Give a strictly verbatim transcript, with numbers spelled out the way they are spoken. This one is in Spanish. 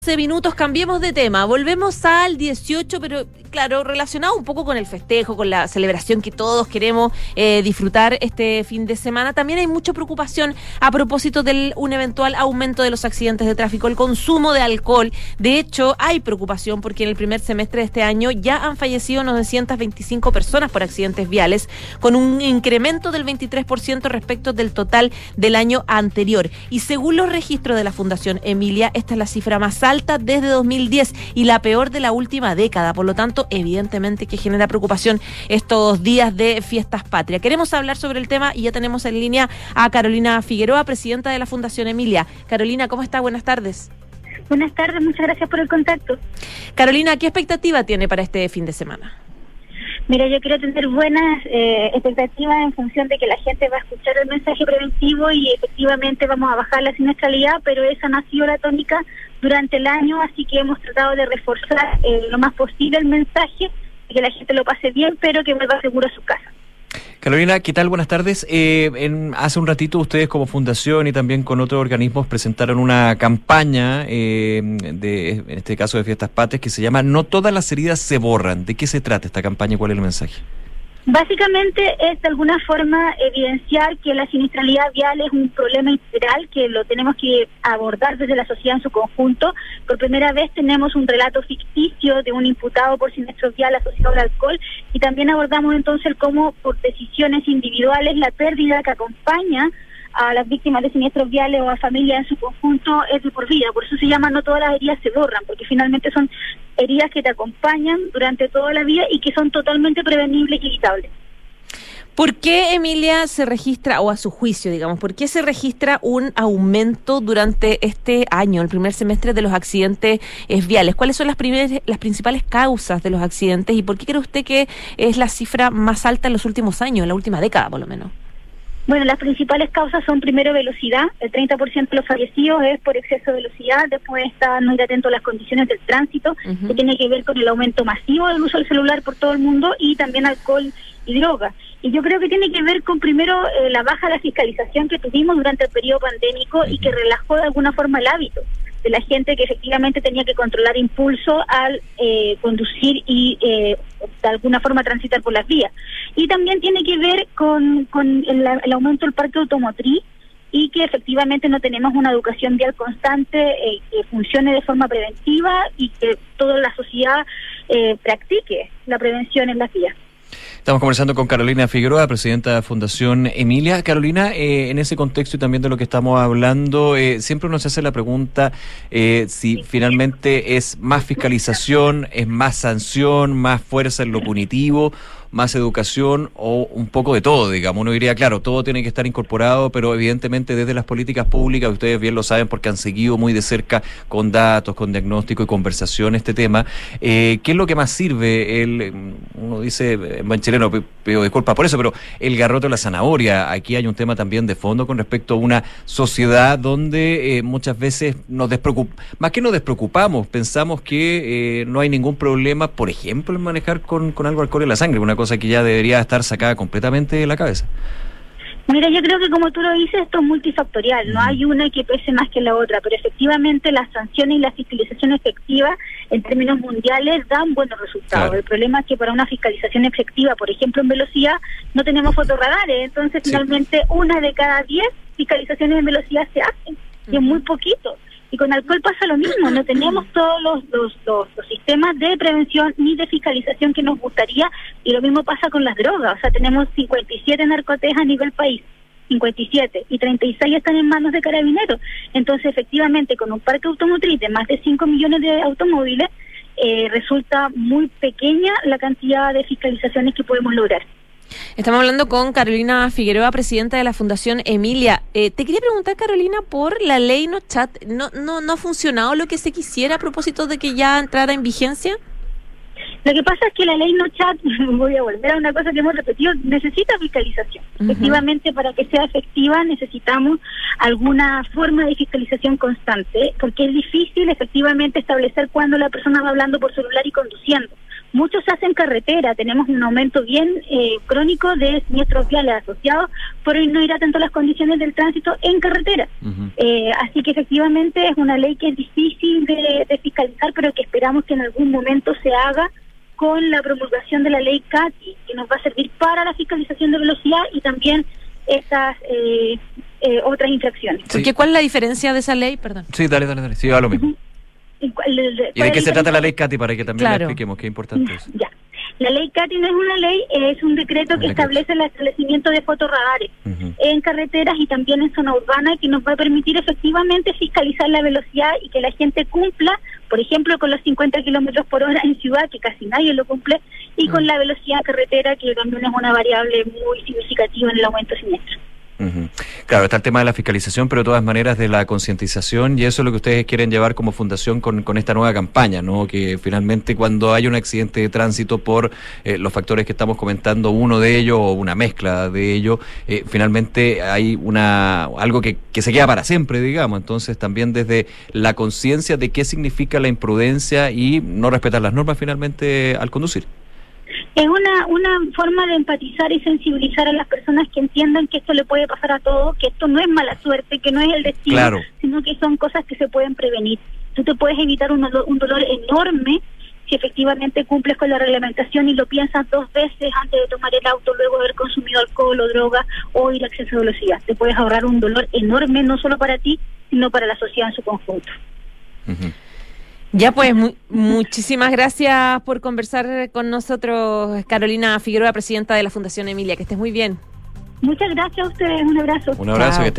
Minutos, cambiemos de tema, volvemos al dieciocho, pero claro, relacionado un poco con el festejo, con la celebración que todos queremos eh, disfrutar este fin de semana. También hay mucha preocupación a propósito de un eventual aumento de los accidentes de tráfico, el consumo de alcohol. De hecho, hay preocupación porque en el primer semestre de este año ya han fallecido novecientas veinticinco personas por accidentes viales, con un incremento del veintitrés por ciento respecto del total del año anterior. Y según los registros de la Fundación Emilia, esta es la cifra más alta alta desde dos mil diez y la peor de la última década. Por lo tanto, evidentemente que genera preocupación estos días de fiestas patrias. Queremos hablar sobre el tema y ya tenemos en línea a Carolina Figueroa, presidenta de la Fundación Emilia. Carolina, ¿cómo está? Buenas tardes. Buenas tardes, muchas gracias por el contacto. Carolina, ¿qué expectativa tiene para este fin de semana? Mira, yo quiero tener buenas eh, expectativas en función de que la gente va a escuchar el mensaje preventivo y efectivamente vamos a bajar la siniestralidad, pero esa no ha sido la tónica durante el año, así que hemos tratado de reforzar eh, lo más posible el mensaje, de que la gente lo pase bien, pero que vuelva seguro a su casa. Carolina, ¿qué tal? Buenas tardes. Eh, en, hace un ratito ustedes como fundación y también con otros organismos presentaron una campaña, eh, de, en este caso de Fiestas Patrias, que se llama No todas las heridas se borran. ¿De qué se trata esta campaña y cuál es el mensaje? Básicamente es de alguna forma evidenciar que la siniestralidad vial es un problema integral que lo tenemos que abordar desde la sociedad en su conjunto. Por primera vez tenemos un relato ficticio de un imputado por siniestro vial asociado al alcohol y también abordamos entonces cómo por decisiones individuales la pérdida que acompaña a las víctimas de siniestros viales o a familias en su conjunto es de por vida. Por eso se llama No todas las heridas se borran, porque finalmente son heridas que te acompañan durante toda la vida y que son totalmente prevenibles y evitables. ¿Por qué, Emilia, se registra, o a su juicio, digamos, por qué se registra un aumento durante este año, el primer semestre, de los accidentes eh, viales? ¿Cuáles son las, primeras, las principales causas de los accidentes y por qué cree usted que es la cifra más alta en los últimos años, en la última década por lo menos? Bueno, las principales causas son primero velocidad, el treinta por ciento de los fallecidos es por exceso de velocidad, después está no ir atento a las condiciones del tránsito, uh-huh. que tiene que ver con el aumento masivo del uso del celular por todo el mundo y también alcohol y droga. Y yo creo que tiene que ver con primero eh, la baja de la fiscalización que tuvimos durante el periodo pandémico uh-huh. y que relajó de alguna forma el hábito de la gente que efectivamente tenía que controlar impulso al eh, conducir y eh, de alguna forma transitar por las vías. Y también tiene que ver con, con el, el aumento del parque automotriz y que efectivamente no tenemos una educación vial constante eh, que funcione de forma preventiva y que toda la sociedad eh, practique la prevención en las vías. Estamos conversando con Carolina Figueroa, presidenta de la Fundación Emilia. Carolina, eh, en ese contexto y también de lo que estamos hablando, eh, siempre uno se hace la pregunta eh, si finalmente es más fiscalización, es más sanción, más fuerza en lo punitivo, más educación o un poco de todo, digamos. Uno diría, claro, todo tiene que estar incorporado, pero evidentemente desde las políticas públicas, ustedes bien lo saben porque han seguido muy de cerca con datos, con diagnóstico y conversación este tema. Eh, ¿Qué es lo que más sirve? El, uno dice, en buen chileno, pido disculpas por eso, pero el garrote o la zanahoria. Aquí hay un tema también de fondo con respecto a una sociedad donde eh, muchas veces nos despreocupamos, más que nos despreocupamos, pensamos que eh, no hay ningún problema, por ejemplo, en manejar con, con algo alcohol en la sangre, una cosa que ya debería estar sacada completamente de la cabeza. Mira, yo creo que como tú lo dices, esto es multifactorial, no hay una que pese más que la otra, pero efectivamente las sanciones y la fiscalización efectiva en términos mundiales dan buenos resultados. Claro. El problema es que para una fiscalización efectiva, por ejemplo en velocidad, no tenemos fotorradares, entonces sí. finalmente una de cada diez fiscalizaciones en velocidad se hacen, y es muy poquito. Y con alcohol pasa lo mismo, no tenemos todos los, los, los, los sistemas de prevención ni de fiscalización que nos gustaría, y lo mismo pasa con las drogas, o sea, tenemos cincuenta y siete narcotejas a nivel país, cincuenta y siete, y treinta y seis están en manos de carabineros. Entonces, efectivamente, con un parque automotriz de más de cinco millones de automóviles, eh, resulta muy pequeña la cantidad de fiscalizaciones que podemos lograr. Estamos hablando con Carolina Figueroa, presidenta de la Fundación Emilia. Eh, te quería preguntar, Carolina, por la ley NoChat. ¿No, no, ¿No ha funcionado lo que se quisiera a propósito de que ya entrara en vigencia? Lo que pasa es que la ley NoChat, voy a volver a una cosa que hemos repetido, necesita fiscalización. Uh-huh. Efectivamente, para que sea efectiva necesitamos alguna forma de fiscalización constante, porque es difícil efectivamente establecer cuándo la persona va hablando por celular y conduciendo. muchos se hacen carretera. Tenemos un aumento bien eh, crónico de siniestros viales asociados por no ir atento a las condiciones del tránsito en carretera. Uh-huh. eh, así que efectivamente es una ley que es difícil de, de fiscalizar, pero que esperamos que en algún momento se haga con la promulgación de la ley C A T I, que nos va a servir para la fiscalización de velocidad y también estas eh, eh, otras infracciones. Sí. Porque, ¿cuál es la diferencia de esa ley? Perdón. Sí, dale, dale, dale. Sí, va lo mismo. Uh-huh. ¿Y, cuál, de, ¿Y de qué se trata la ley C A T I para que también claro. la expliquemos? Qué importante es. Ya. La ley C A T I no es una ley, es un decreto que establece el establecimiento de fotorradares uh-huh. en carreteras y también en zona urbana, que nos va a permitir efectivamente fiscalizar la velocidad y que la gente cumpla, por ejemplo, con los cincuenta kilómetros por hora en ciudad, que casi nadie lo cumple, y uh-huh. con la velocidad carretera, que también es una variable muy significativa en el aumento siniestro. Uh-huh. Claro, está el tema de la fiscalización, pero de todas maneras de la concientización, y eso es lo que ustedes quieren llevar como fundación con, con esta nueva campaña, ¿no? Que finalmente cuando hay un accidente de tránsito por eh, los factores que estamos comentando, uno de ellos o una mezcla de ellos, eh, finalmente hay una algo que, que se queda para siempre, digamos. Entonces también desde la conciencia de qué significa la imprudencia y no respetar las normas finalmente al conducir. Es una una forma de empatizar y sensibilizar a las personas que entiendan que esto le puede pasar a todos, que esto no es mala suerte, que no es el destino, claro. sino que son cosas que se pueden prevenir. Tú te puedes evitar un dolor, un dolor enorme si efectivamente cumples con la reglamentación y lo piensas dos veces antes de tomar el auto, luego de haber consumido alcohol o droga o ir a exceso de velocidad. Te puedes ahorrar un dolor enorme, no solo para ti, sino para la sociedad en su conjunto. Uh-huh. Ya pues, mu- muchísimas gracias por conversar con nosotros, Carolina Figueroa, presidenta de la Fundación Emilia. Que estés muy bien. Muchas gracias a ustedes, un abrazo. Un abrazo.